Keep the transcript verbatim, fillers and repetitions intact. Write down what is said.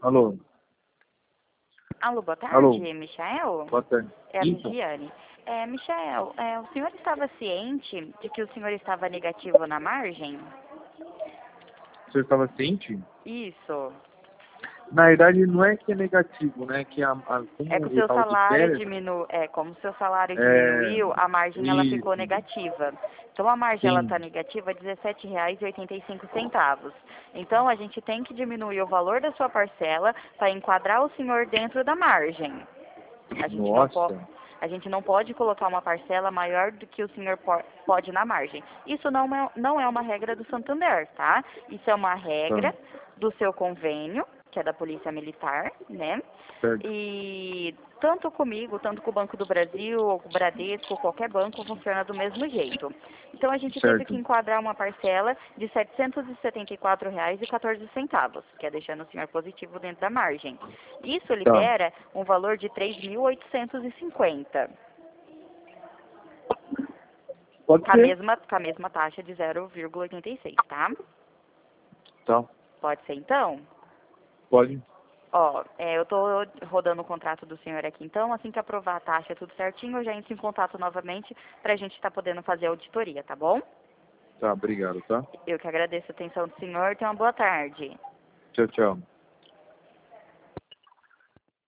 Alô? Alô, boa tarde, Alô? Michael? Boa tarde. É a Isso? Ligiane. É, Michael, é, o senhor estava ciente de que o senhor estava negativo na margem? Você estava ciente? Isso. Na verdade, não é que é negativo, né? Que a, a, como É que o eu seu estava de salário férias, diminu... é, como o seu salário é... diminuiu, a margem ela ficou Isso, negativa. Então a margem ela está sim. negativa dezessete reais e oitenta e cinco centavos. Então a gente tem que diminuir o valor da sua parcela para enquadrar o senhor dentro da margem. A gente não pode Nossa. a gente não pode colocar uma parcela maior do que o senhor po- pode na margem. Isso não é, não é uma regra do Santander, tá? Isso é uma Tá. regra do seu convênio, que é da Polícia Militar, né? Certo. E tanto comigo, tanto com o Banco do Brasil, ou com o Bradesco, qualquer banco funciona do mesmo jeito. Então a gente teve que Certo. enquadrar uma parcela de setecentos e setenta e quatro reais e quatorze centavos, que é deixando o senhor positivo dentro da margem. Isso Tá. libera um valor de três mil oitocentos e cinquenta, Pode com a ser? mesma, com a mesma taxa de zero vírgula oitenta e seis, tá? Tá. Pode ser então? Pode. Ó, é, eu tô rodando o contrato do senhor aqui, então, assim que aprovar a taxa, tudo certinho, eu já entro em contato novamente pra gente estar podendo fazer a auditoria, tá bom? Tá, obrigado, tá? Eu que agradeço a atenção do senhor, tenha uma boa tarde. Tchau, tchau.